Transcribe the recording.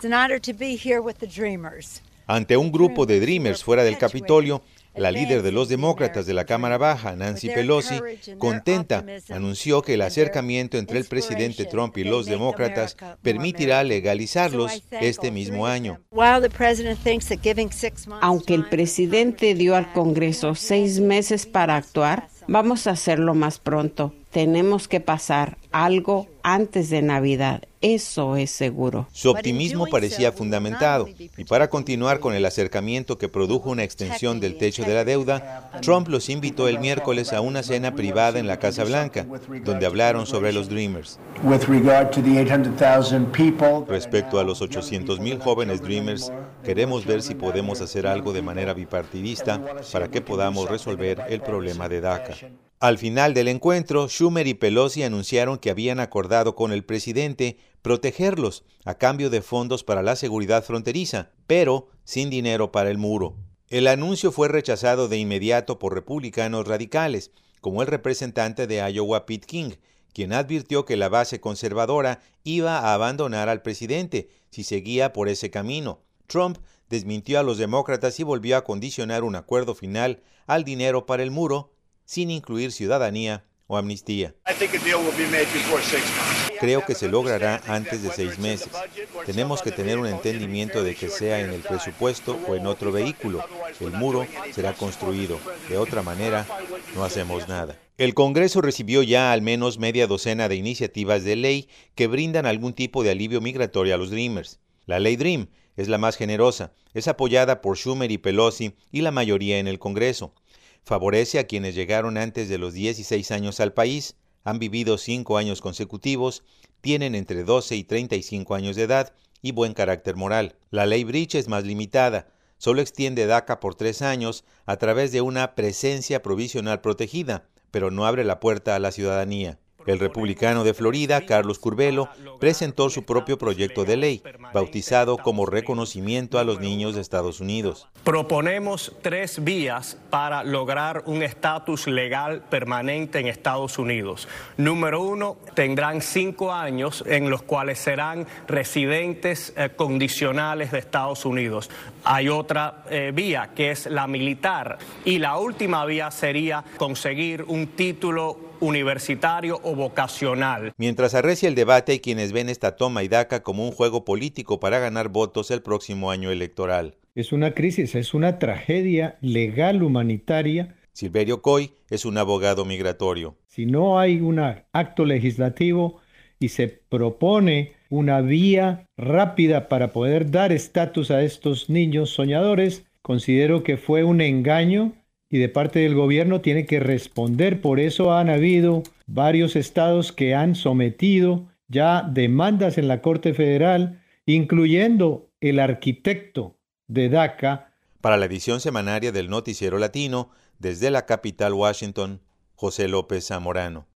Ante un grupo de Dreamers fuera del Capitolio, la líder de los demócratas de la Cámara Baja, Nancy Pelosi, contenta, anunció que el acercamiento entre el presidente Trump y los demócratas permitirá legalizarlos este mismo año. Aunque el presidente dio al Congreso 6 meses para actuar, vamos a hacerlo más pronto. Tenemos que pasar algo antes de Navidad, eso es seguro. Su optimismo parecía fundamentado, y para continuar con el acercamiento que produjo una extensión del techo de la deuda, Trump los invitó el miércoles a una cena privada en la Casa Blanca, donde hablaron sobre los Dreamers. Respecto a los 800,000 jóvenes Dreamers, queremos ver si podemos hacer algo de manera bipartidista para que podamos resolver el problema de DACA. Al final del encuentro, Schumer y Pelosi anunciaron que habían acordado con el presidente protegerlos a cambio de fondos para la seguridad fronteriza, pero sin dinero para el muro. El anuncio fue rechazado de inmediato por republicanos radicales, como el representante de Iowa, Pete King, quien advirtió que la base conservadora iba a abandonar al presidente si seguía por ese camino. Trump desmintió a los demócratas y volvió a condicionar un acuerdo final al dinero para el muro, sin incluir ciudadanía o amnistía. Creo que se logrará antes de 6 meses. Tenemos que tener un entendimiento de que sea en el presupuesto o en otro vehículo. El muro será construido. De otra manera, no hacemos nada. El Congreso recibió ya al menos media docena de iniciativas de ley que brindan algún tipo de alivio migratorio a los Dreamers. La ley Dream es la más generosa. Es apoyada por Schumer y Pelosi y la mayoría en el Congreso. Favorece a quienes llegaron antes de los 16 años al país, han vivido 5 años consecutivos, tienen entre 12 y 35 años de edad y buen carácter moral. La ley Bridge es más limitada, solo extiende DACA por 3 años a través de una presencia provisional protegida, pero no abre la puerta a la ciudadanía. El republicano de Florida, Carlos Curbelo, presentó su propio proyecto de ley, bautizado como Reconocimiento a los Niños de Estados Unidos. Proponemos 3 vías para lograr un estatus legal permanente en Estados Unidos. Número 1, tendrán 5 años en los cuales serán residentes condicionales de Estados Unidos. Hay otra vía, que es la militar, y la última vía sería conseguir un título universitario o vocacional. Mientras arrecia el debate, hay quienes ven esta toma y DACA como un juego político para ganar votos el próximo año electoral. Es una crisis, es una tragedia legal humanitaria. Silverio Coy es un abogado migratorio. Si no hay un acto legislativo y se propone una vía rápida para poder dar estatus a estos niños soñadores, considero que fue un engaño y de parte del gobierno tiene que responder. Por eso han habido varios estados que han sometido ya demandas en la Corte Federal, incluyendo el arquitecto de DACA. Para la edición semanaria del Noticiero Latino, desde la capital Washington, José López Zamorano.